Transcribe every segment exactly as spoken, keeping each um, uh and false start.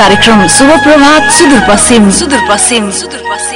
कार्यक्रम शुभ प्रभात सुदूरपश्चिम सुदूरपश्चिम सुदूरपश्चिम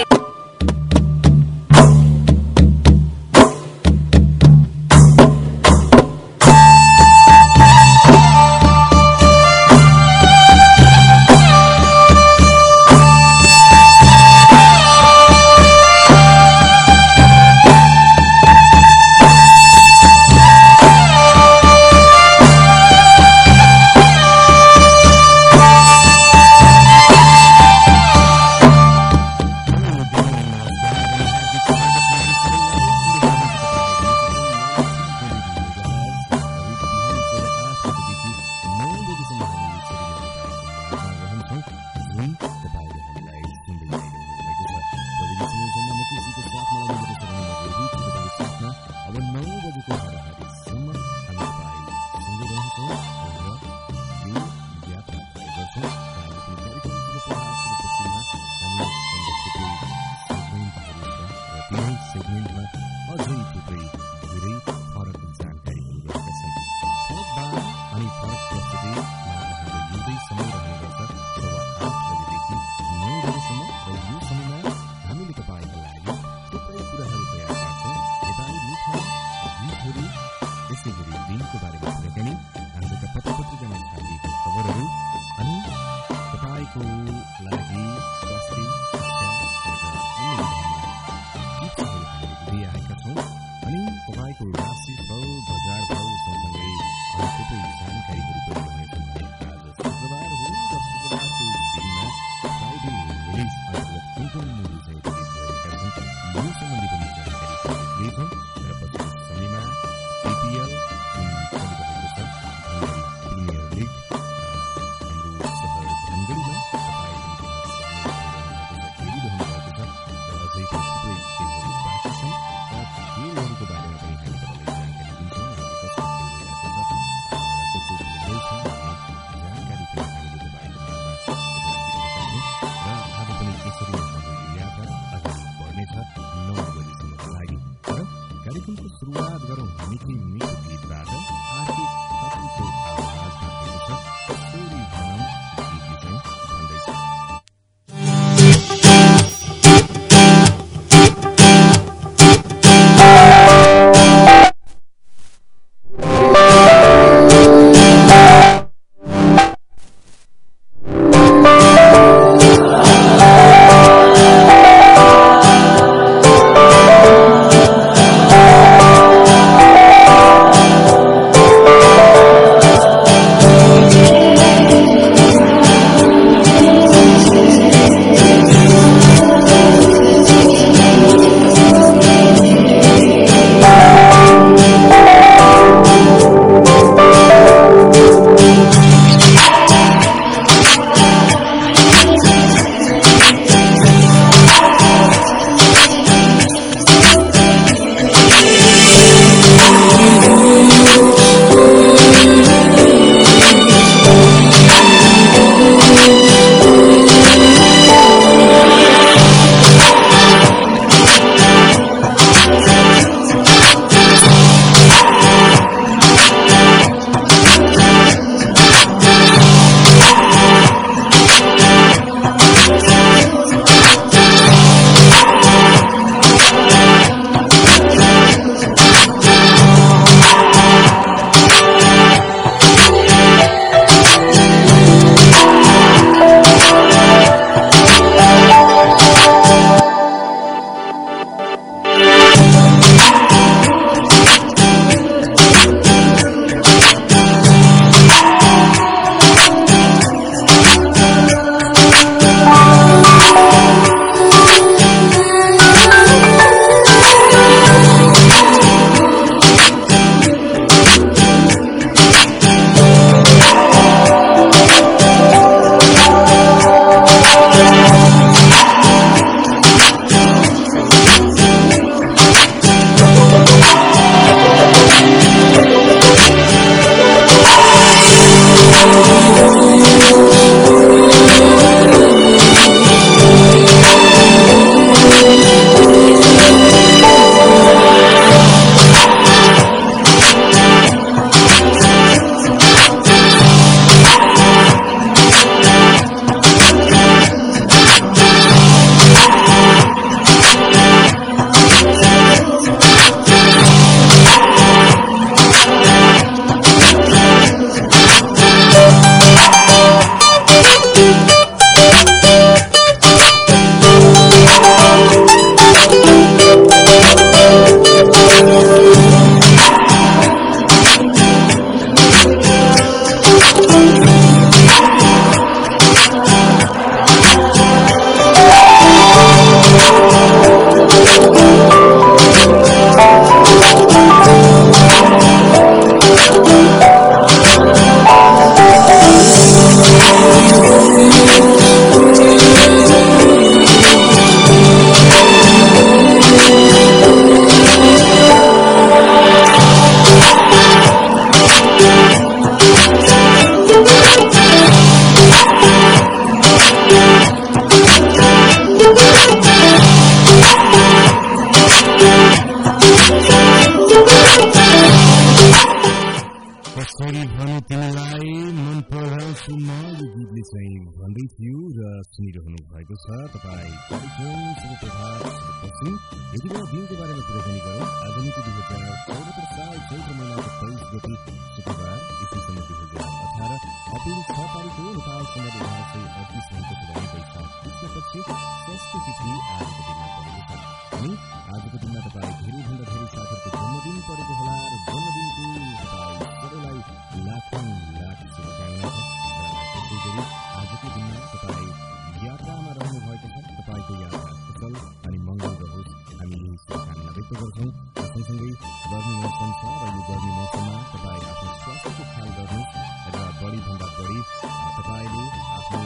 भन्दै थियो र सुनिरहनु भएको छ तपाईँ कार्यक्रम शुभ प्रभात शुभ पश्चिम। यति बेला दिनको बारेमा कुराकानी गरौँ। आज मिति दुई हजार चौहत्तर साल चैत्र महिनाको तेइस गते शुक्रबार ईसा सन् दुई हजार अठार अप्रेल छ तारिक हो। नेपाल सम्बन्ध एघार सय अडतिस अङ्क पुरानी वैशाख कृष्णपक्ष षष्ठ तिथि आजको दिनमा परेको छ। अनि आजको दिनमा तपाईँ धेरैभन्दा धेरै साथीहरूको जन्मदिन परेको होला र जन्मदिनको तपाईँ सबैलाई लाखौँ लाख शुभकामना छ। त्यसै गरी आजको दिनमा तपाईँ यात्रामा रहनु भएको छ, तपाईँको यात्रा सफल अनि मङ्गल रहोस् हामी यही शुभकामना व्यक्त गर्छौँ। सँगसँगै गर्मी मौसम छ र यो गर्मी मौसममा तपाईँ आफ्नो स्वास्थ्यको ख्याल गर्नुहोस् र बढीभन्दा बढी तपाईँले आफ्नो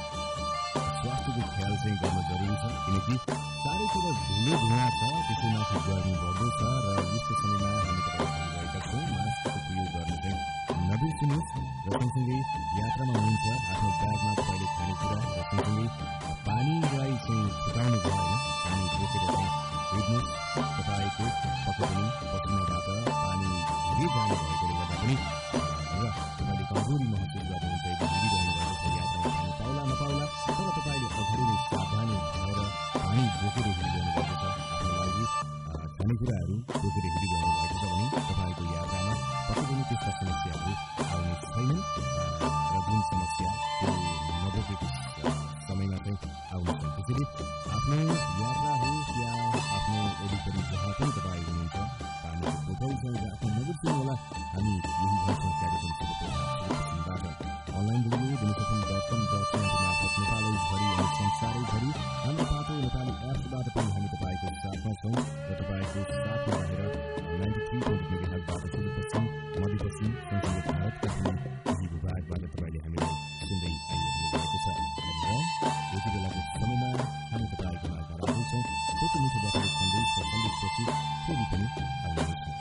स्वास्थ्यको ख्याल चाहिँ गर्न जरुरी छ, किनकि चारैतिर धुलो धुवा छ, त्यसैमाथि गर्मी बढ्दो छ र यस्तो समयमा हामी तपाईँलाई भनिरहेका छौँ मास्कको प्रयोग गर्न चाहिँ नबिर्सिनुहोस्। र सँगसँगै यात्रामा हुनुहुन्छ आफ्नो ब्यागमा तपाईँले खानेकुरा र सँगसँगै पानीलाई चाहिँ फुटाउनु भयो होइन, पानी बोकेर चाहिँ हिँड्नुहोस्। तपाईँको पक्कै पनि पसिनाबाट पानी धेरै जाने भएकोले गर्दा पनि र तपाईँले कमजोरी महसुस गर्नुहुन्छ, एकदम हिँडिरहनु भएको छ यात्रामा पानी पाउला नपाउला, तर तपाईँले अगाडि नै सावधानी भएर पानी बोकेर हिँडिरहनु भएको छ। आफ्नो लागि खानेकुराहरू बोकेर हिँडिरहनु भएको छ भने तपाईँको यात्रामा पक्कै पनि त्यस्ता समस्याहरू आउने छैनन् र जुन समस्या त्यो नबोकेको समयमा चाहिँ आउनेछन्। त्यसैले आफ्नो यात्रा होस् या आफ्नो वरिपरि जहाँ पनि तपाईँ हुनुहुन्छ पानीको बोतल चाहिँ आफ्नो नबिर्सिनु होला। हामी यही भन्छौँ कार्यक्रम शुभप्रभातबाट online radio Dinsafal dot com dot com मार्फत नेपालैभरि अनि संसारैभरि हाम्रो पाटो नेपाली एप्सबाट पनि हामी तपाईँको साथमा छौँ र तपाईँको साथमा रहेर नाइन्टी थ्री पोइन्ट मेगाहर्जबाट सुदूरपश्चिम मध्यपश्चिम सँगसँगै भारतका पनि केही भूभागबाट तपाईँले हामीलाई सुन्दै आइरहनु भएको छ। र यति बेलाको समयमा हामी तपाईँको माझमा राख्नेछौँ छोटो मिठो बसाइ सन्देश र सन्देशपछि फेरि पनि आउनेछौँ।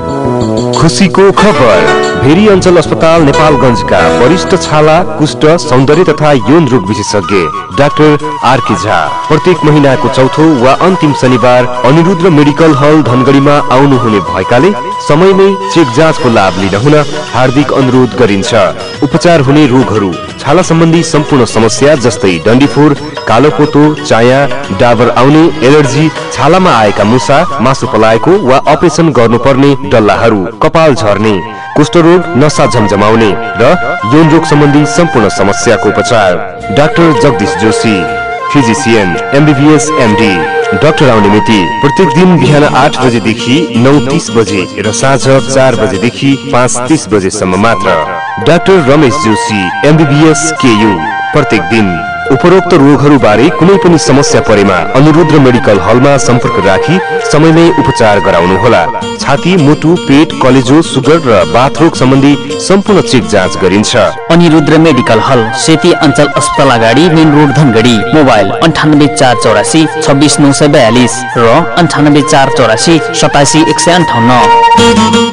खुसीको खबर। भेरी अञ्चल अस्पताल नेपालगञ्जका वरिष्ठ छाला कुष्ठ सौन्दर्य तथा यौन रोग विशेषज्ञ डाक्टर आरके झा प्रत्येक महिनाको चौथो वा अन्तिम शनिबार अनिरुद्ध मेडिकल हल धनगढीमा आउनुहुने भएकाले समयमै चेक जाँचको लाभ लिन हुन हार्दिक अनुरोध गरिन्छ। उपचार हुने रोगहरू छाला सम्बन्धी सम्पूर्ण समस्या जस्तै डन्डीफोर, कालोपोतो, चाया, डाबर आउने, एलर्जी, छालामा आएका मुसा, मासु पलाएको वा अपरेसन गर्नुपर्ने डल्लाहरू, कपाल झर्ने, कुष्ठरोग, नसा झमझमाउने र यौन रोग सम्बन्धी सम्पूर्ण समस्याको उपचार doctor Jagdish Joshi physician MBBS MD. Doctor आउने मिति प्रत्येक दिन बिहान आठ बजेदेखि नौ तीस बजे र साँझ चार बजेदेखि पाँच तीस बजेसम्म मात्र। Doctor Ramesh Joshi MBBS KU प्रत्येक दिन। उपरोक्त रोगहरू बारे कुनै पनि समस्या परेमा अनिरुद्ध मेडिकल हलमा सम्पर्क राखी समयमै उपचार गराउनुहोला। छाती, मुटु, पेट, कलेजो, सुगर र बाथरोग सम्बन्धी सम्पूर्ण चेक जाँच गरिन्छ। अनिरुद्ध मेडिकल हल सेती अञ्चल अस्पताल अगाडि मेन रोड धनगढी। मोबाइल अन्ठानब्बे चार चौरासी छब्बिस नौ सय बयालिस र अन्ठानब्बे चार चौरासी सतासी एक सय अन्ठाउन्न।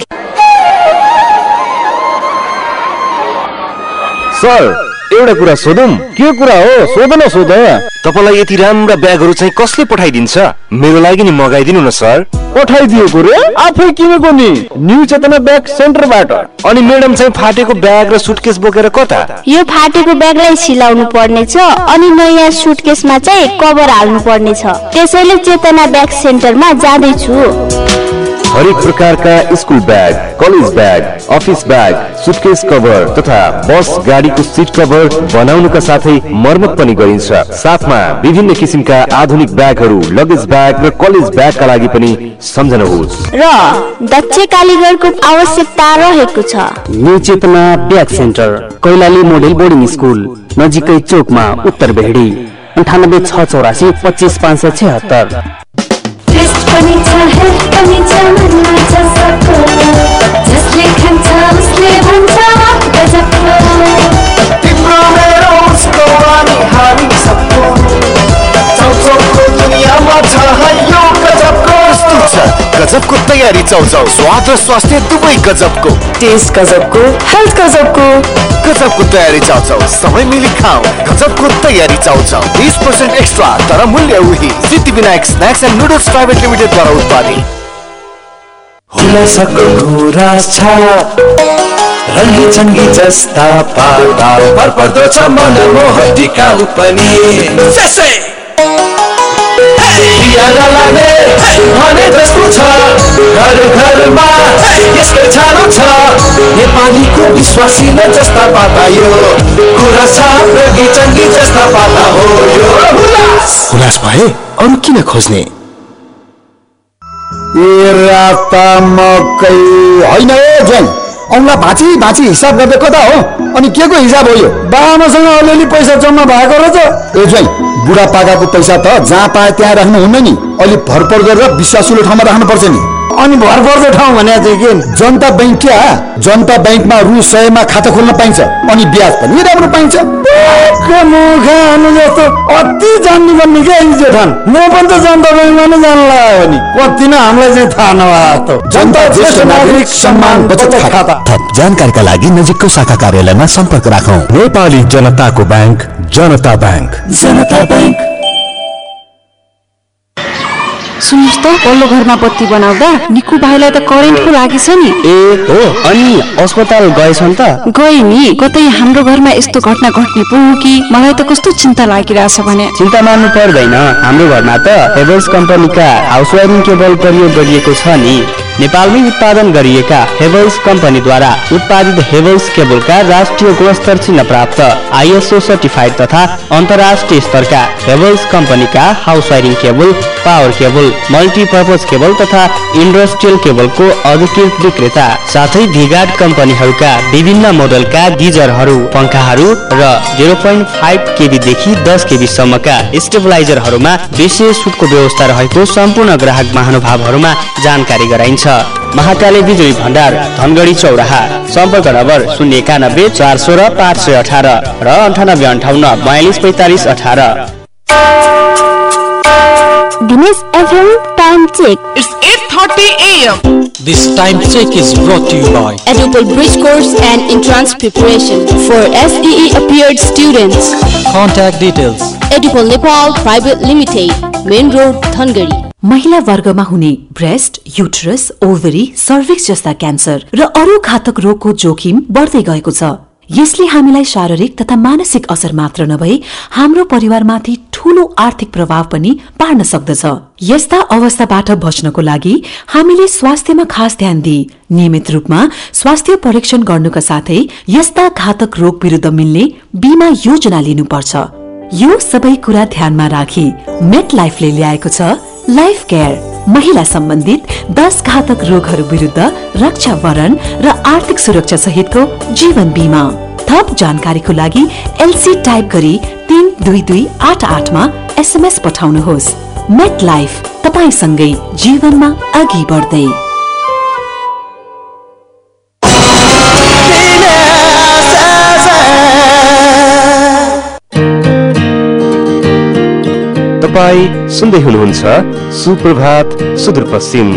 सर एउटा कुरा सोधौं? के कुरा हो? सोध न सोध। तपाईलाई यति राम्रा ब्यागहरू चाहिँ कसले पठाइदिन्छ? मेरो लागि नि मगाइदिनु न सर। पठाइदिएको रे? आफै किनेको नि, न्यू चेतना ब्याग सेन्टरबाट। अनि म्याडम चाहिँ फाटेको ब्याग र सुटकेस बोकेर कता? यो फाटेको ब्यागलाई सिलाउनु पर्ने छ अनि नयाँ सुटकेसमा चाहिँ कभर हाल्नु पर्ने छ, त्यसैले चेतना ब्याग सेन्टरमा जाँदै छु। हरेक प्रकारका school bag, college bag, office bag, suitcase cover तथा बस गाडीको सिट कभर बनाउनुका साथै मर्मत पनि गरिन्छ। साथमा विभिन्न किसिमका आधुनिक ब्यागहरू, लगेज ब्याग र कलेज ब्यागका लागि पनि सम्झनुहोस्। र दक्ष कालीगरको आवश्यकता रहेको छ। New Chetna bag center, Kailali model boarding school नजिकै चोकमा, उत्तर भेडी। अन्ठानब्बे छ चौरासी पच्चिस पाँच सय छहत्तर। तिम्रो मेरो उसको अनि हामी सबको चौचौको दुनियाँमा छ यो गजबको। प्रस्तुत छ गजबको तयारी चौचौ, स्वाद र स्वास्थ्य दुवै गजबको, टेस्ट गजबको, हेल्थ गजबको। गजबको तयारी चाउचाउ, समय मिली खाऊ। गजबको तयारी चाउचाउ बीस पर्सेंट एक्स्ट्रा तर मूल्य उही। Siddhi Vinayak snacks and noodles private limited द्वारा उत्पादित। हुन सक्नु राज छ रङ्गी चङ्गी जस्ता पाता भरपर्दो छ मनमोह टिकाउ पनि भने जस्तो छ घर घरमा यसको छानो छ नेपालीको विश्वासिलो जस्ता पाता यो कुरा छ रङ्गी चङ्गी जस्ता पाता हो यो हुलास भए अरू किन खोज्ने ए राता मकै होइन ए ज्वाइँ औँला भाँची भाँची हिसाब गर्दै कता हो अनि के को हिसाब हो यो बाबासँग अलिअलि पैसा जम्मा भएको रहेछ ए ज्वाइँ बुढापाकाको पैसा त जहाँ पाए त्यहाँ राख्नु हुन्न नि अलि भरपर गरेर विश्वासिलो ठाउँमा राख्नुपर्छ नि अनि भरपर्दो ठाउँ भने चाहिँ के जनता बैंक क्या जनता बैंकमा रु सयमा खाता खोल्न पाइन्छ अनि ब्याज पनि राम्रो पाइन्छ जस्तो अति जान्ने भन्ने क्या जेठान म पनि त जनता बैंकमा नै जानु लाग्यो नि कति नै हामीलाई चाहिँ थाहा नभएको जनता ज्येष्ठ नागरिक सम्मान बचत खाता थप जानकारीका लागि नजिकको शाखा कार्यालयमा सम्पर्क राखौं नेपाली जनताको बैंक जनता बैंक जनता बैंक सुन्नुहोस् त पल्लो घरमा बत्ती बनाउँदा निकु भाइलाई त करेन्टको लागि छ नि ए हो अनि अस्पताल गएछन् त गए नि कतै हाम्रो घरमा यस्तो घटना घट्ने पो हो कि मलाई त कस्तो चिन्ता लागिरहेछ भने चिन्ता मान्नु पर्दैन हाम्रो घरमा त हेभल्स कम्पनीका हाउस वायरिङ केबल प्रयोग गरिएको छ नि नेपालमै उत्पादन गरिएका हेभल्स कम्पनीद्वारा उत्पादित हेभल्स केबलका राष्ट्रिय गुणस्तर चिन्ह प्राप्त आइएसओ सर्टिफाइड तथा अन्तर्राष्ट्रिय स्तरका हेभल्स कम्पनीका house wiring cable power cable multipurpose cable तथा इन्डस्ट्रियल केबलको अधिकृत विक्रेता साथै भिगार्ड कम्पनीहरूका विभिन्न मोडलका गिजरहरू पंखाहरू र zero point five केबी देखि दस केबी सम्मका स्टेबलाइजरहरूमा विशेष छुटको व्यवस्था रहेको सम्पूर्ण ग्राहक महानुभावहरूमा जानकारी गराइन्छ महाकाली बिजुली भण्डार धनगढी चौराहा सम्पर्क नम्बर शून्य एकानब्बे चार सोह्र पाँच सय अठार र अन्ठानब्बे अन्ठाउन्न बयालिस पैँतालिस अठार Dinesh F M time check. It's eight thirty a m This time check is brought to you by Edupol Bridge Course and Entrance Preparation for S E E appeared students. Contact details Edupol Nepal Private Limited, Main Road, Dhangari. महिला वर्गमा हुने breast, uterus, ovary, cervix जस्ता cancer र अरू घातक रोगको जोखिम बढ्दै गएको छ। यसले हामीलाई शारीरिक तथा मानसिक असर मात्र नभई हाम्रो परिवारमाथि ठूलो आर्थिक प्रभाव पनि पार्न सक्दछ। यस्ता अवस्थाबाट बच्नको लागि हामीले स्वास्थ्यमा खास ध्यान दिई नियमित रूपमा स्वास्थ्य परीक्षण गर्नुका साथै यस्ता घातक रोग विरुद्ध मिल्ने बीमा योजना लिनुपर्छ। यो सबै कुरा ध्यानमा राखी मेट लाइफले ल्याएको छ लाइफ केयर, महिला सम्बन्धित दस घातक रोगहरू विरुद्ध रक्षा वरण र आर्थिक सुरक्षा सहितको जीवन बीमा। थप जानकारीको लागि एलसी टाइप गरी तीन दुई दुई आठ आठमा एसएमएस पठाउनुहोस्। मेट लाइफ, तपाईसँगै जीवनमा अघि बढ्दै। तपाईं सुन्दै हुनुहुन्छ सुप्रभात सुदूरपश्चिम।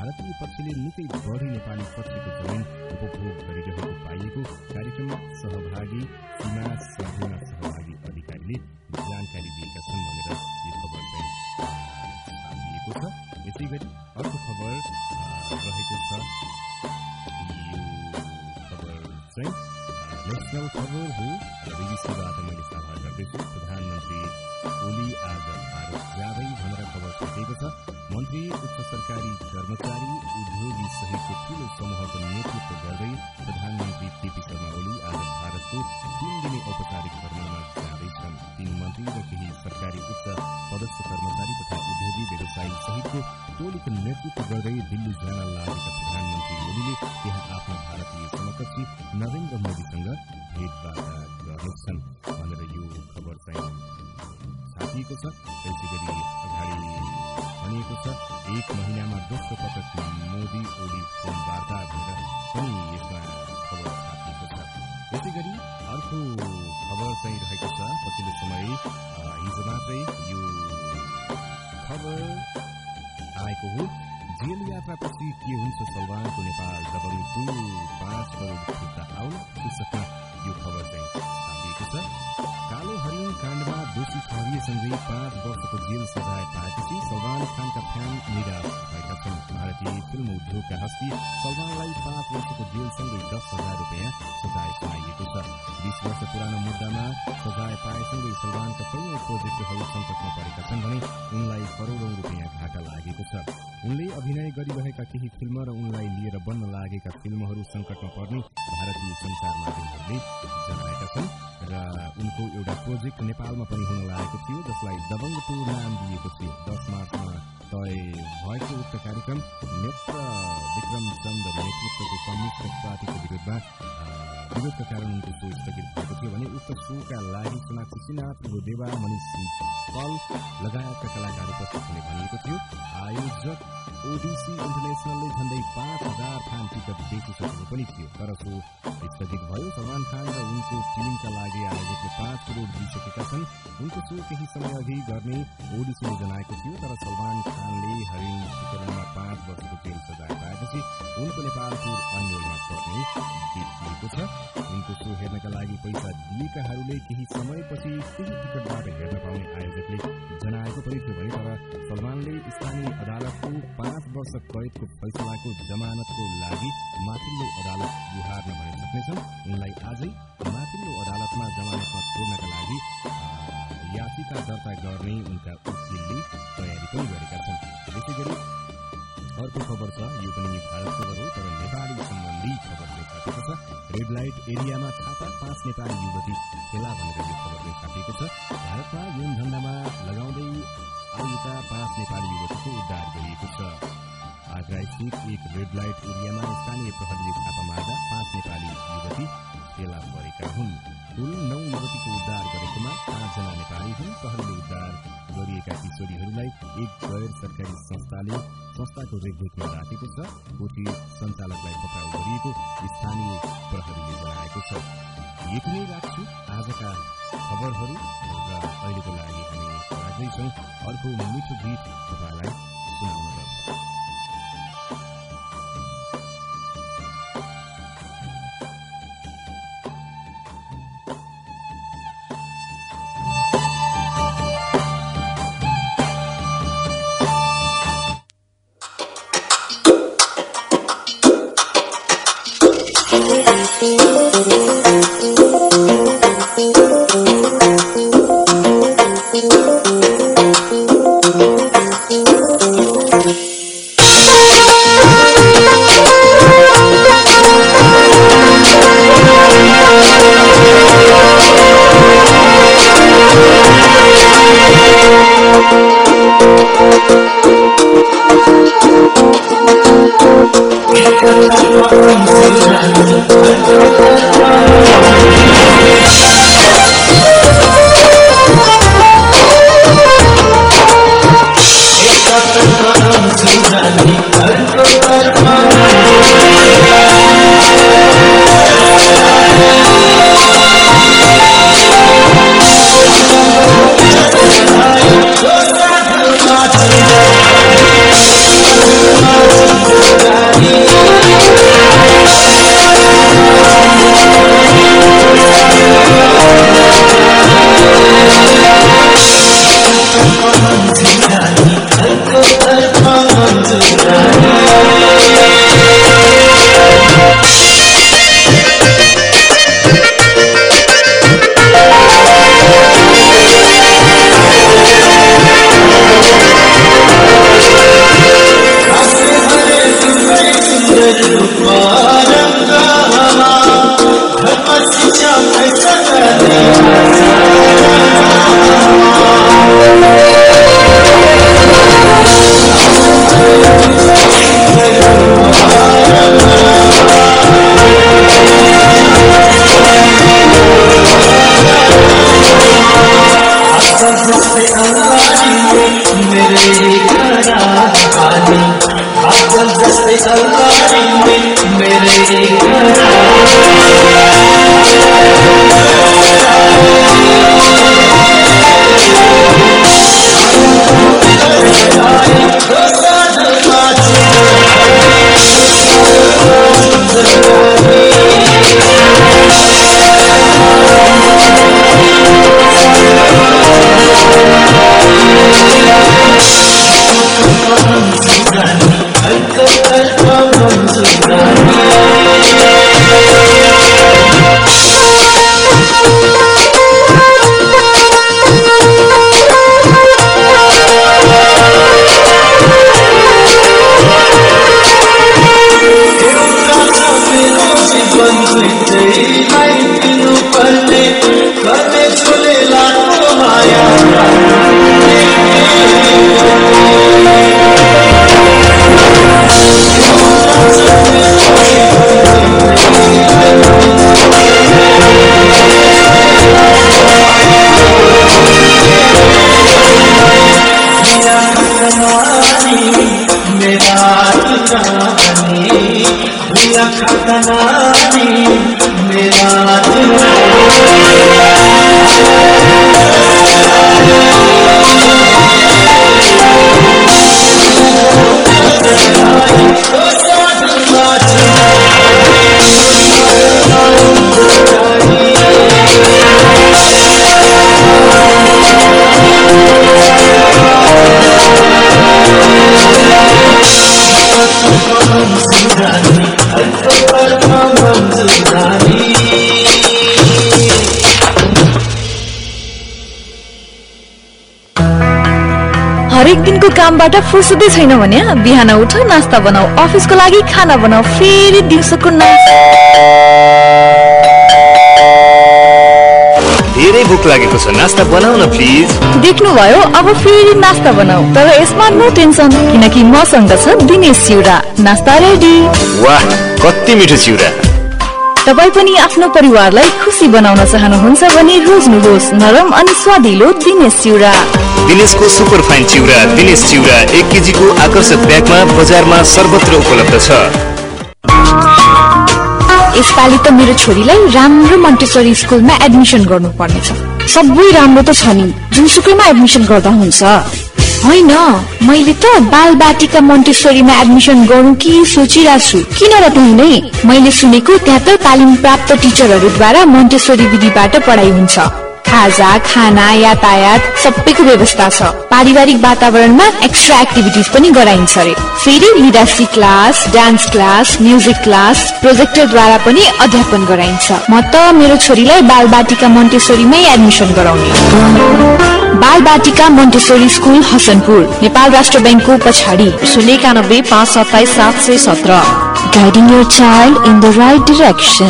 भारतीय पक्षले निकै बढी नेपाली पक्षको जमिन उपभोग गरिरहेको पाइएको कार्यक्रममा सहभागी सीमा सभ्यमा सहभागी अधिकारीले जानकारी दिएका छन् भनेर यो खबर चाहिँ छापिएको छ। यसै गरी अर्को खबर रहेको छ। यो खबर चाहिँ नेसनल खबर हो र बीबीसीबाट मैले साझा गर्दैछु। प्रधानमन्त्री ओली आज भारत जाँदै भनेर खबर छापिएको छ। मन्त्री उच्च सरकारी कर्मचारी उद्योगी सहितको ठूलो समूहको नेतृत्व गर्दै प्रधानमन्त्री केपी शर्मा ओली आज भारतको तीन दिने औपचारिक भ्रमणमा जाँदैछन्। तीन मन्त्री र केही सरकारी उच्च पदस्थ कर्मचारी तथा उद्योगी व्यवसायी सहितको टोलीको नेतृत्व गर्दै दिल्ली जान लागेका प्रधानमन्त्री ओलीले त्यहाँ आफ्ना भारतीय समकक्षी नरेन्द्र मोदीसँग भेटवार्ता गर्नेछन् भनेर यो खबर चाहिँ छापिएको छ। त्यसै गरी अगाडि भनिएको छ एक महिनामा दोस्रो पटक मोदी ओली फोन वार्ता भनेर पनि यसमा खबर छापिएको छ। यसै गरी अर्को खबर चाहिँ रहेको छ। पछिल्लो समय हिजो मात्रै यो खबर आएको हो। जेल यात्रापछि के हुन्छ सलमानको नेपाल दबङ्गको पाँच करोड फिर्ता आउन शीर्षकमा यो खबर चाहिँ छापिएको छ। कालो हरिण काण्डमा दोषी ठहरिएसँगै पाँच वर्षको जेल सजाय पाएपछि सलमान खानका फ्यान निराश भएका छन्। भारतीय फिल्म उद्योगका हस्ती सलमानलाई पाँच वर्षको जेलसँगै दस हजार रुपियाँ सजाय सुनाइएको छ। बीस वर्ष पुरानो मुद्दामा सजाय पाएसँगै सलमानका कैयौं प्रोजेक्टहरू सङ्कटमा परेका छन् भने उनलाई करोडौं रुपियाँ घाटा लागेको छ। उनले अभिनय गरिरहेका केही फिल्म र उनलाई लिएर बन्न लागेका फिल्महरू सङ्कटमा पर्ने भारतीय सञ्चार माध्यमहरूले जनाएका छन् र उनको एउटा प्रोजेक्ट नेपालमा पनि हुन लागेको थियो जसलाई दबङ्ग टु नाम दिएको थियो। दस मार्चमा तय भएको उक्त कार्यक्रम नेत्र विक्रम चन्द नेतृत्वको कम्युनिस्ट पार्टीको विरोधमा विरोधका कारण उनको शो स्थगित भएको थियो भने उक्त शोका लागि सोनाक्षी सिन्हा, प्रभु देवा, मनिष पल लगायतका कलाकार उपस्थित हुने भनिएको थियो। आयोजक ओडिसी इन्टरनेसनलले झण्डै पाँच हजार खान टिकट बेचिसकेको पनि थियो तर शो स्थगित भयो। सलमान खान र उनको टिमका लागि आयोजकले पाँच करोड दिइसकेका छन्। उनको शो केही समय अघि गर्ने ओडिसीले जनाएको थियो तर सलमान खानले हरिण प्रकरणमा पाँच वर्षको जेल सजाय पाएपछि उनको नेपालको अन्यलमा पर्ने देखिएको छ। उनको शो हेर्नका लागि पैसा दिएकाहरूले केही समयपछि केही टिकटबाट हेर्न पाउने आयोजकले जनाएको पनि थियो भने तर सलमानले स्थानीय अदालतको पाँच वर्ष कैदको फैसलाको जमानतको लागि माथिल्लो अदालत गुहार्न भने सक्नेछन्। उनलाई आजै माथिल्लो अदालतमा जमानतमा छोड्नका लागि याचिका दर्ता गर्ने उनका वकिलले तयारी पनि गरेका छन्। यसै गरी अर्को खबर छ। यो पनि भारत खबर हो तर नेपाली सम्बन्धी खबर छापिएको छ। रेड लाइट एरियामा छापा, पाँच नेपाली युवती फेला भनेर यो खबरले छापिएको छ। भारतमा यौन धन्दामा लगाउँदै आएका पाँच नेपाली युवतीको उद्धार गरिएको छ। आगरा स्थित एक रेड लाइट एरियामा स्थानीय प्रहरीले छापा मार्दा पाँच नेपाली युवती फेला परेका हुन्। कुल नौ युवतीको उद्धार गरेकोमा पाँचजना नेपाली हुन्। प्रहरीले उद्धार गरिएका किशोरीहरूलाई एक गैर सरकारी संस्थाले संस्थाको रेखदेखमा राखेको छ। कोठी सञ्चालकलाई पक्राउ गरिएको स्थानीय प्रहरीले जनाएको छ। यति नै राख्छु आजका खबरहरू र अहिलेको लागि हामी राख्दैछौँ। अर्को मिठो गीत तपाईँलाई सुनाउन गर्छ। हरेक दिनको कामबाट फुर्सदै छैन भने बिहान उठ, नास्ता बनाऊ, अफिसको लागि खाना बनाऊ, फेरि दिउँसोको नास्ता। धेरै भोक लागेको छ, नास्ता बनाऊ न प्लिज। देख्नुभयो, अब फेरि नास्ता बनाऊ, तर यसमा नो टेन्सन किनकि मसँग छ दिनेश चिउरा। नास्ता रेडी। वाह, कति मिठो चिउरा। तपाईँ पनि आफ्नो परिवारलाई खुसी बनाउन चाहनुहुन्छ भने रोज्नुहोस् नरम अनि स्वादिलो दिनेश चिउरा। दिनेशको सुपर फाइन चिउरा, दिनेश चिउरा एक केजीको आकर्षक ब्यागमा बजारमा सर्वत्र उपलब्ध छ। यसपालि त मेरो छोरीलाई राम्रो मन्टेसरी स्कुलमा एडमिसन गर्नुपर्नेछ। सबै राम्रो त छ नि, जुनसुकैमा एडमिसन गर्दा हुन्छ। होइन, मैले त बालबाटिका मन्टेसरीमा एडमिसन गरौँ कि सोचिरहेको छु। किन र त्यही नै? मैले सुनेको त्यहाँ त तालिम प्राप्त टिचरहरूद्वारा मन्टेसरी विधिबाट पढाइ हुन्छ। खाजा, खाना, यातायात सबैको व्यवस्था छ। पारिवारिक वातावरणमा एक्स्ट्रा एक्टिभिटिज पनि गराइन्छ रे। फेरि leadership class, dance class, music class, प्रोजेक्टरद्वारा पनि अध्यापन गराइन्छ। म त मेरो छोरीलाई बालबाटिका मन्टेसरीमै एडमिसन गराउने। बालबाटिका मन्टेसरी स्कुल हसनपुर, नेपाल राष्ट्र ब्याङ्कको पछाडि, शून्य एकानब्बे पाँच सत्ताइस सात सय सत्र। Guiding your child in the right direction.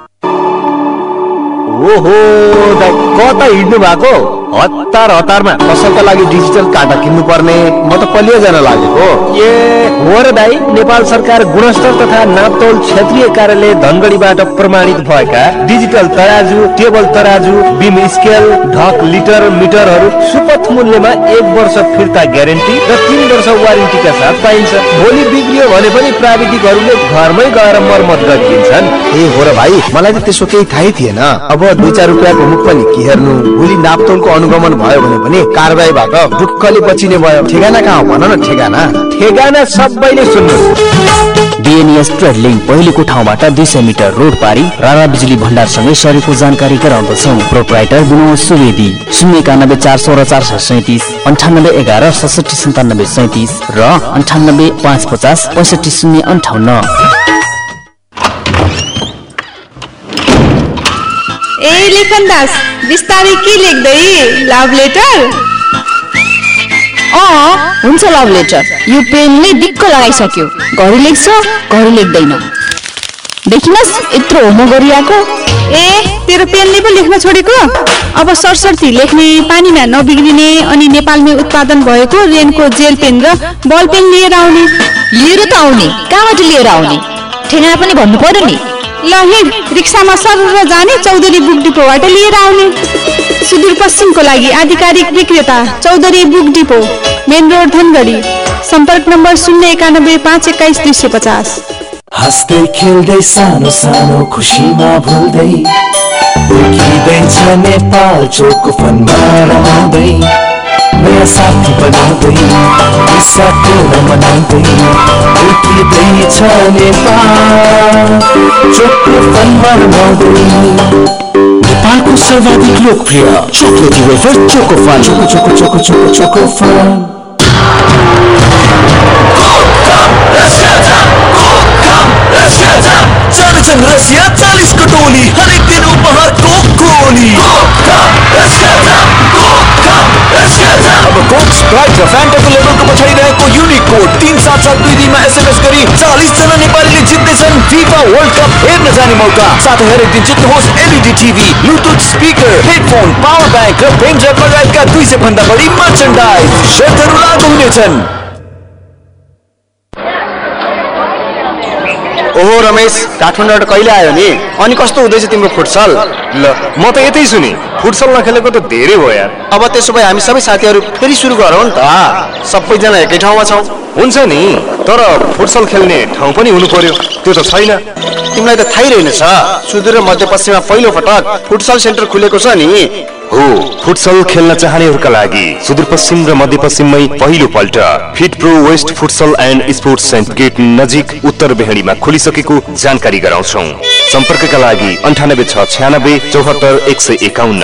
ओहो, कता हिँड्नु भएको? हतार हतारमा कसैका लागि डिजिटल काटा किन्नु पर्ने, म त पलियो जान लागेको। ए हो र दाइ, नेपाल सरकार गुणस्तर तथा नापतोल क्षेत्रीय कार्यालय धनगढीबाट प्रमाणित भएका डिजिटल तराजु, टेबल तराजु, बिम स्केल, ढक लिटर मिटरहरू सुपथ मूल्यमा एक वर्ष फिर्ता ग्यारेन्टी र तीन वर्ष वारेन्टीका साथ पाइन्छ। भोलि बिग्रियो भने पनि प्राविधिकहरूले घरमै गएर मर्मत गरिदिन्छन्। ए हो र भाइ, मलाई त त्यसो केही थाहै थिएन। अब दुई चार रुपियाँको मुख पनि के हेर्नु, भोलि नापतोलको अनुगमन भयो भने पनि कारबाहीबाट ढुक्कले बचिने भयो। ठेगाना कहाँ भन न? ठेगाना ठेगाना सबैले सुन्नु। डिएनएस ट्रेड लिङ्क पहिलेको ठाउँबाट दुई सय मिटर रोड पारी राणा बिजुली भण्डारसँगै सरेको जानकारी गराउँदछौ। प्रोप्राइटर विनोद सुवेदी। शून्य एकानब्बे चार सोह्र चार सय सैतिस, अन्ठानब्बे एघार सडसठी सन्तानब्बे सैतिस र अन्ठानब्बे पाँच पचास पैँसठी शून्य अन्ठाउन्न। ए लेखन दास, बिस्तारै के लेख्दै? Love letter? अँ हुन्छ, लभ लेटर। यो पेनले दिक्क लगाइसक्यो। घरि लेख्छ, घरि लेख्दैन। देखिनस् यत्रो होमो गरिआएको। ए तेरो पेनले पो लेख्न छोडेको? अब सरसर्ती लेख्ने, पानीमा नबिग्रिने अनि नेपालमै उत्पादन भएको रेनको जेल पेन र बल पेन लिएर आउने। लिएर त आउने, कहाँबाट लिएर आउने? ठेगाना पनि भन्नु पर्यो नि। ल हिँड, रिक्सामा सर र जाने, चौधरी बुक डिपोबाट लिएर आउने। सुदूरपश्चिमको लागि आधिकारिक विक्रेता Chaudhary book depot, main road Dhangadhi. सम्पर्क नम्बर शून्य एकानब्बे पाँच एक्काइस दुई सय पचास। हँस्दै खेल्दै सानो सानो खुसीमा भुल्दै उर्किँदैछ नेपाल चोको फनमा रमाउँदै नयाँ साथी बनाउँदै विशाखेर मनाउँदै उर्किँदैछ नेपाल चोको फनमा रमाउँदै। नेपालको सर्वाधिक लोकप्रिय chocolatey wafer Chocofun. Choco choco choco choco Chocofun. जानेछन् रसिया चालीसको टोली, हरेक दिन उपहार कोक कोली। अब कोक, स्प्राइट र फ्यान्टाको लेभलको पछाडिरहेको युनिक कोड तीन सात सात दुई दुईमा एसएमएस गरी चालीस जना नेपालीले जित्दैछन् फिफा वर्ल्ड कप हेर्न जाने मौका। साथै हरेक दिन जित्नुहोस् LED TV, bluetooth speaker, headphone, power bank र पेन ड्राइभ लगायतका दुई सय भन्दा बढी मर्चेन्डाइज। शर्तहरू लागू हुनेछन्। ओहो रमेश, काठमाडौँबाट कहिले आयो नि? अनि कस्तो हुँदैछ तिम्रो फुटसल? ल म त यतै छु नि। फुटसल नखेलेको त धेरै भयो यार। अब त्यसो भए हामी सबै साथीहरू फेरि सुरु गरौँ नि त। सबैजना एकै ठाउँमा छौँ। हुन्छ नि, तर फुटसल खेल्ने ठाउँ पनि हुनु पर्यो, त्यो त छैन। तिमीलाई त थाहै रहेनछ, सुदूर र मध्यपश्चिममा पहिलो पटक फुटसल सेन्टर खुलेको छ नि। हो, फुटसल खेल्न चाहनेहरूका लागि सुदूरपश्चिम र मध्यपश्चिममै पहिलो पल्ट fit pro west futsal and sports centre gate नजिक उत्तर बेहडीमा खुलिसकेको जानकारी गराउँछौँ। सम्पर्कका लागि अन्ठानब्बे छ छ्यानब्बे चौहत्तर एक सय एकाउन्न।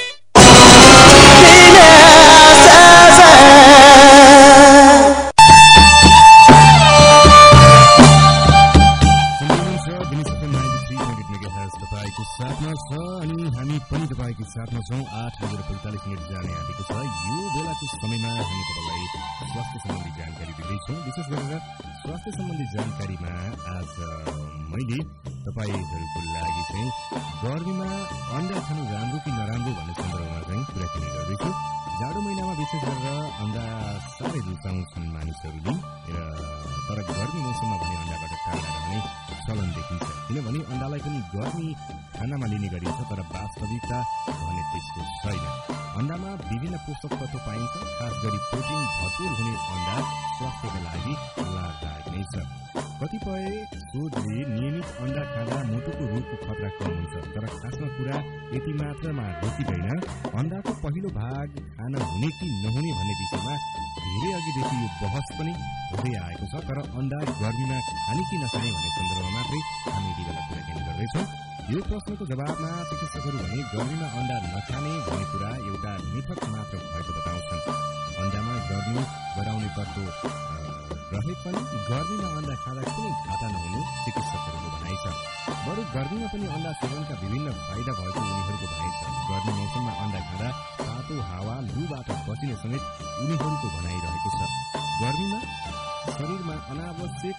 साथमा छौँ आठ बजेर पैँतालिस मिनट जाने आँटेको छ। यो बेलाको समयमा हामी तपाईँलाई स्वास्थ्य सम्बन्धी जानकारी दिँदैछौँ। विशेष गरेर स्वास्थ्य सम्बन्धी जानकारीमा आज मैले तपाईँहरूको लागि चाहिँ गर्मीमा अन्डा खानु राम्रो कि नराम्रो भन्ने सन्दर्भमा चाहिँ कुराकानी गर्दैछु। जाडो महिनामा विशेष गरेर अन्डा साह्रै रुचाउँछन् मानिसहरूले, र तर गर्मी मौसममा भने अन्डाबाट टाढा रहने चलन देखिन्छ। किनभने अन्डालाई पनि गर्मी खानामा लिने गरिन्छ, तर वास्तविकता भने त्यसको छैन। अन्डामा विभिन्न पोषक तत्त्व पाइन्छ, खास गरी प्रोटिन भरपूर हुने अन्डा स्वास्थ्यका लागि लाभदायक नै छ। कतिपय शोधले नियमित अन्डा खाँदा मुटुको रोगको खतरा कम हुन्छ, तर खासमा कुरा यति मात्रामा रोकिँदैन। अन्डाको पहिलो भाग खान हुने कि नहुने भन्ने विषयमा धेरै अघिदेखि यो बहस पनि हुँदै आएको छ, तर अन्डा गर्मीमा खाने कि नखाने भन्ने सन्दर्भमा मात्रै हामी यति बेला कुराकानी गर्दैछौँ। यो प्रश्नको जवाबमा चिकित्सकहरू भने गर्मीमा अन्डा नखाने भन्ने कुरा एउटा मिथक मात्र भएको बताउँछन्। अन्डामा गर्मी गराउने तत्त्व रहे पनि गर्मीमा अन्डा खाँदा कुनै घाटा नहुने चिकित्सकहरूको भनाइ छ। बरु गर्मीमा पनि अन्डा सेवनका विभिन्न फाइदा भएको उनीहरूको भनाइ छ। गर्मी मौसममा अन्डा खाँदा तातो हावा लुबाट बचिने समेत उनीहरूको भनाइरहेको छ। गर्मीमा शरीरमा अनावश्यक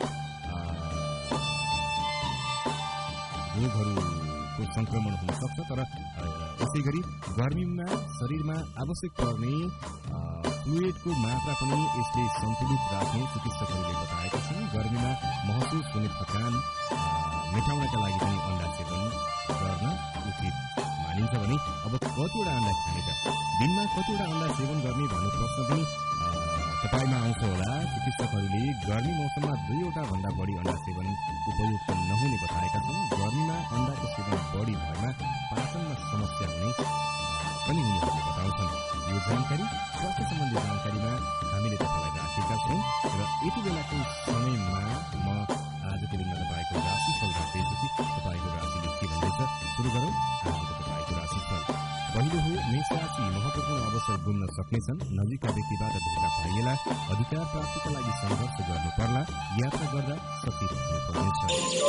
रोगहरूको संक्रमण हुन सक्छ, तर यसै गरी गर्मीमा शरीरमा आवश्यक पर्ने फ्लुइडको मात्रा पनि यसले सन्तुलित राख्ने चिकित्सकहरूले बताएका छन्। गर्मीमा महसुस हुने थकान मेटाउनका लागि पनि अन्डा सेवन गर्न उचित मानिन्छ। भने अब कतिवटा अन्डा खाने त, दिनमा कतिवटा अन्डा सेवन गर्ने भन्ने प्रश्न पनि तपाईँमा आउँछ होला। चिकित्सकहरूले गर्मी मौसममा दुईवटा भन्दा बढी अन्डा सेवन उपयुक्त नहुने बताएका छन्। गर्मीमा अन्डाको सेवन बढी भएमा पाचनमा समस्या हुने पनि उनीहरूले बताउँछन्। यो जानकारी स्वास्थ्य सम्बन्धी जानकारीमा हामीले तपाईँलाई राखेका छौँ, र यति बेलाको समयमा म आजको दिनमा तपाईँको राशिफल राख्दैछु कि तपाईँको राशिले के भन्दैछ। सुरु गरौँ आजको तपाईँको राशिफल। पहिलो हो मेष राशि। महत्वपूर्ण अवसर गुम्न सक्नेछन्। नजिकका व्यक्तिबाट धोका पाइएला। अधिकार प्राप्तिका लागि सङ्घर्ष गर्नु पर्ला। यात्रा गर्दा सकिरहनु पर्नेछ।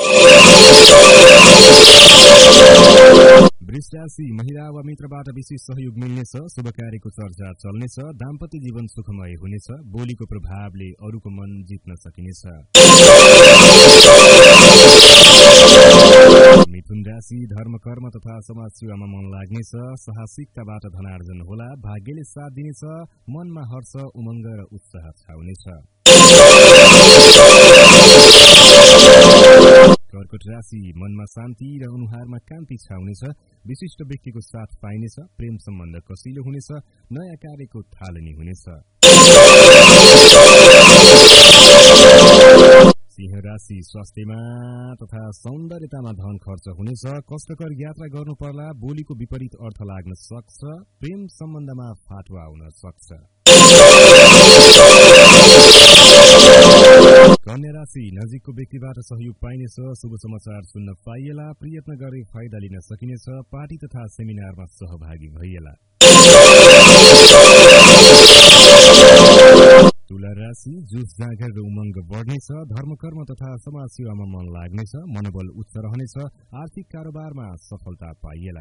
वृष राशि। महिला वा मित्रबाट विशेष सहयोग मिल्नेछ। शुभ कार्यको चर्चा चल्नेछ। दाम्पत्य जीवन सुखमय हुनेछ। बोलीको प्रभावले अरूको मन जित्न सकिनेछ। मिथुन राशि। धर्म कर्म तथा समाज सेवामा मन लाग्नेछ। साहसिकताबाट धनार्जन होला। भाग्यले साथ दिनेछ। मनमा हर्ष, उमङ्ग र उत्साह छाउनेछ। कर्कट राशि मनमा शान्ति र अनुहारमा कान्ति छाउनेछ। विशिष्ट व्यक्तिको साथ पाइनेछ। प्रेम सम्बन्ध कसिलो हुनेछ। नयाँ कार्यको थालनी हुनेछ। सिंह राशि स्वास्थ्यमा तथा सौन्दर्यतामा धन खर्च हुनेछ। कष्टकर यात्रा गर्नु पर्ला। बोलीको विपरीत अर्थ लाग्न सक्छ। प्रेम सम्बन्धमा फाटुवा आउन सक्छ। कन्या राशि नजिकको व्यक्तिबाट सहयोग पाइनेछ। शुभ समाचार सुन्न पाइएला। प्रयत्न गरे फाइदा लिन सकिनेछ। पार्टी तथा सेमिनारमा सहभागी भइएला। तुला राशि जुस जाँगर र उमङ्ग बढ्नेछ। धर्मकर्म तथा समाज सेवामा मन लाग्नेछ। मनोबल उच्च रहनेछ। आर्थिक कारोबारमा सफलता पाइएला।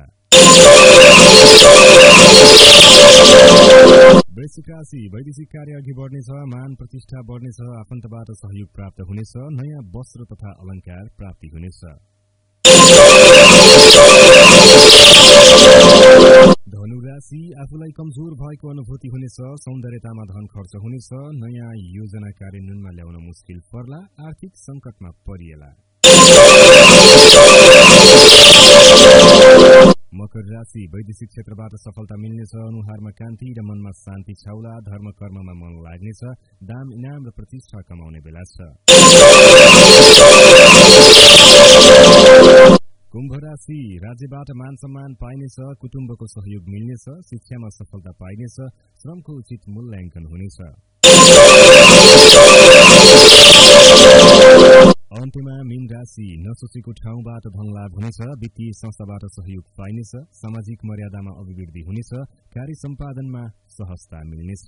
वृश्चिक राशि वैदेशिक कार्य अघि बढ्नेछ। मान प्रतिष्ठा बढ्नेछ। आफन्तबाट सहयोग प्राप्त हुनेछ। नयाँ वस्त्र तथा अलङ्कार प्राप्ति हुनेछ। धनु राशि आफूलाई कमजोर भएको अनुभूति हुनेछ। सौन्दर्यतामा धन खर्च हुनेछ। नयाँ योजना कार्यान्वयनमा ल्याउन मुस्किल पर्ला। आर्थिक संकटमा परिएला। मकर राशि वैदेशिक क्षेत्रबाट सफलता मिल्नेछ। अनुहारमा कान्ति र मनमा शान्ति छाउला। धर्म कर्ममा मन लाग्नेछ। दाम इनाम र प्रतिष्ठा कमाउने बेला छ। कुम्भ राशि राज्यबाट मान सम्मान पाइनेछ। कुटुम्बको सहयोग मिल्नेछ। शिक्षामा सफलता पाइनेछ। श्रमको उचित मूल्याङ्कन हुनेछ। अन्त्यमा मीन राशि नसोचेको ठाउँबाट धन लाभ हुनेछ। वित्तीय संस्थाबाट सहयोग पाइनेछ। सामाजिक मर्यादामा अभिवृद्धि हुनेछ। कार्य सम्पादनमा सहजता मिल्नेछ।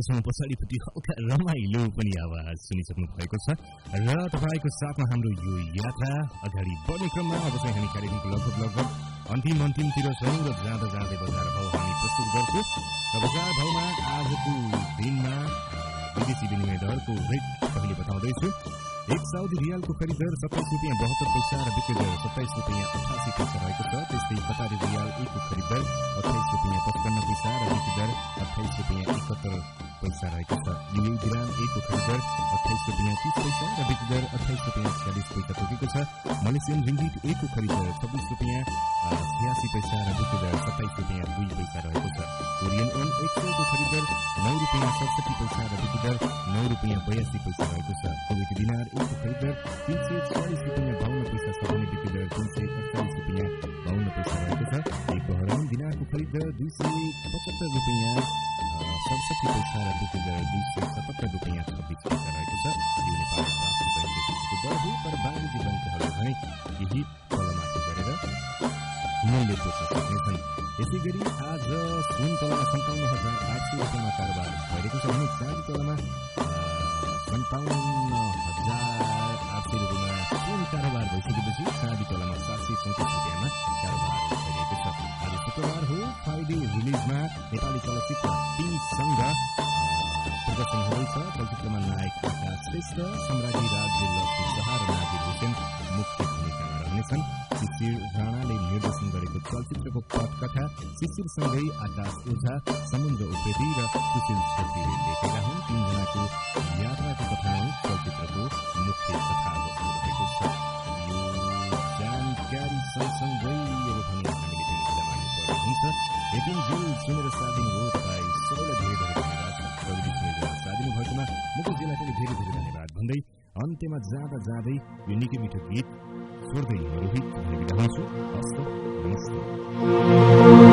त्यसमा पछाडिपट्टि हल्का रमाइलो पनि आवाज सुनिसक्नु भएको छ र तपाईँको साथमा हाम्रो यो यात्रा अगाडि बढ्ने क्रममा अब चाहिँ हामी कार्यक्रमको लगभग लगभग अन्तिम अन्तिमतिर छौँ र जाँदा जाँदै बजार भाउ हामी प्रस्तुत गर्छौँ र बजार भाउमा आजको दिनमा विदेशी विनिमय दरको रेट पहिले बताउँदैछु। एक साउदी रियालको खरिद दर सत्ताइस रुपियाँ बहत्तर पैसा र बिक्री दर सत्ताइस रुपियाँ अठासी पैसा रहेको छ। त्यस्तै कतारी रियाल एकको खरिद दर अठाइस रुपियाँ पचपन्न पैसा र बिक्री दर अठाइस रुपियाँ एकहत्तर पैसा रहेको छ। युए ग्राम एकको खरिद दर अठाइस रुपियाँ तीस पैसा र बिक्री दर अठाइस रुपियाँ छ्यालिस पैसा पुगेको छ। मलेसियन रिङ्गिट एकको खरिद दर छब्बिस रुपियाँ छ्यासी पैसा र बिक्री दर सत्ताइस रुपियाँ दुई पैसा रहेको छ। कोरियन ओन एक सयको खरिद दर नौ रुपियाँ सडसठी पैसा र बिक्री दर नौ रुपियाँ बयासी पैसा रहेको छ। कुवेती दिनार एकको खरिद दर तीन सय चालिस रुपियाँ बाहन्न पैसा छ भने बिक्री दर तीन सय अडचालिस रुपियाँ बाहन्न पैसा रहेको छ। एक बहराइन दिनारको खरिद दर दुई सय पचहत्तर रुपियाँ सडसठी पैसा र बिक्री दर दुई सय सतहत्तर रुपियाँ छब्बिस पैसा रहेको छ। यो नेपाल राष्ट्र बैङ्कको दर हो, तर वाणिज्य ब्याङ्कहरूले भने यही तलमाथि गरेर मूल्य तोक्न सक्नेछन्। यसै गरी आज सुन तलमा सन्ताउन्न हजार आठ सय रुपियाँमा कारोबार भइरहेको छ भने चाँदी तलमा सन्ताउन्न हजार आठ सय रुपियाँमा सुन कारोबार भइसकेपछि चाँदी तलमा सात सय चौतिस रुपियाँमा कारोबार भइरहेको छ। आज शुक्रबार हो, फ्राइडे रिलिजमा नेपाली चलचित्र तिमीसँग प्रदर्शन हुँदैछ। चलचित्रमा नायक आकाश श्रेष्ठ, सम्राज्ञी राज्य लक्ष्मी शाह र नाजिर हुसेन मुख्य भूमिकामा रहनेछन्। शिशिर राणाले निर्देशन गरेको चलचित्रको पटकथा शिशिरसँगै आकाश ओझा, समुद्र उप्रेती र सुशील छेत्रीले लेखेका हुन्। तीनजनाको यात्राको कथा नै चलचित्रको मुख्य कथावस्तु रहेको छ। यो जानकारी सँगसँगै अब भने हामीले पनि कुरा मान्नुपर्ने हुन्छ। यकिन जेल सुनेर सादिनु हो, तपाईँ सबैलाई धेरै धेरै धन्यवाद। प्रविधि सुनेर सादिनु भएकोमा मुकुलजीलाई पनि धेरै धेरै धन्यवाद भन्दै अन्त्यमा जाँदा जाँदै यो निकै मिठो गीत छोड्दै रोहित भने बिदा हुन्छु। हस्त नमस्ते।